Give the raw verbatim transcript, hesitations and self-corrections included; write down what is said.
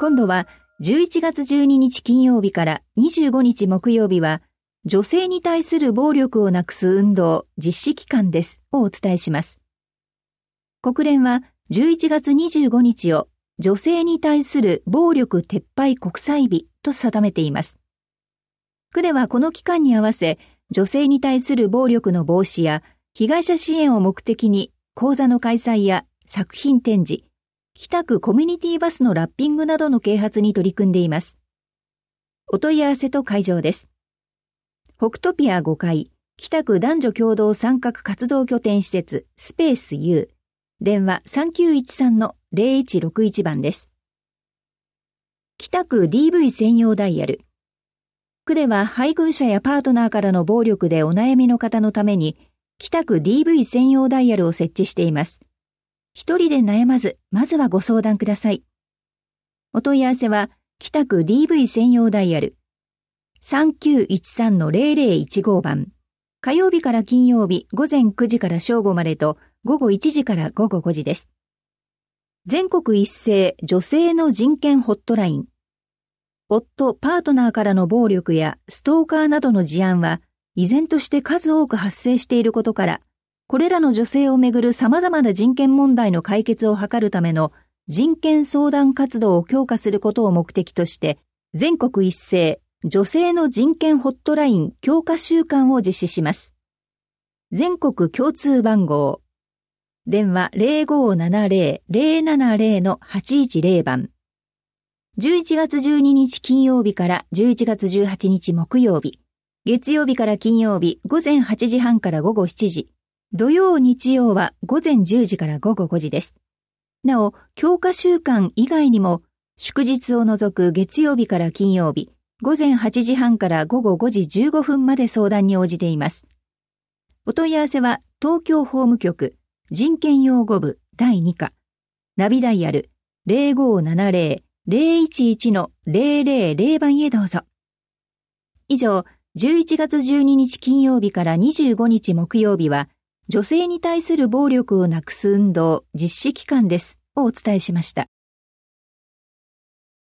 今度はじゅういちがつじゅうににち金曜日からにじゅうごにち木曜日は、女性に対する暴力をなくす運動実施期間ですをお伝えします。国連はじゅういちがつにじゅうごにちを女性に対する暴力撤廃国際日と定めています。区ではこの期間に合わせ、女性に対する暴力の防止や被害者支援を目的に講座の開催や作品展示、北区コミュニティバスのラッピングなどの啓発に取り組んでいます。お問い合わせと会場です。北トピアごかい、北区男女共同参画活動拠点施設スペース U、電話 さんきゅういちさんのゼロいちろくいち 番です。北区 ディーブイ 専用ダイヤル。区では配偶者やパートナーからの暴力でお悩みの方のために、北区 ディーブイ 専用ダイヤルを設置しています。一人で悩まず、まずはご相談ください。お問い合わせは、北区 ディーブイ 専用ダイヤル さんきゅういちさんのゼロゼロいちご 番。火曜日から金曜日午前くじから正午までと午後いちじから午後ごじです。全国一斉女性の人権ホットライン。夫、パートナーからの暴力やストーカーなどの事案は依然として数多く発生していることから、これらの女性をめぐる様々な人権問題の解決を図るための人権相談活動を強化することを目的として、全国一斉女性の人権ホットライン強化週間を実施します。全国共通番号。電話 ゼロごーななゼロ ゼロななゼロ のはちいちゼロ 番。じゅういちがつじゅうににち金曜日からじゅういちがつじゅうはちにち木曜日、月曜日から金曜日午前はちじはんから午後しちじ、土曜日曜は午前じゅうじから午後ごじです。なお、強化週間以外にも、祝日を除く月曜日から金曜日、午前はちじはんから午後ごじじゅうごふんまで相談に応じています。お問い合わせは、東京法務局、人権擁護部だいに課、ナビダイヤル ゼロごーななゼロ ゼロいちいちのゼロゼロゼロ 番へどうぞ。以上、じゅういちがつじゅうににち金曜日からにじゅうごにち木曜日は、女性に対する暴力をなくす運動実施期間ですをお伝えしました。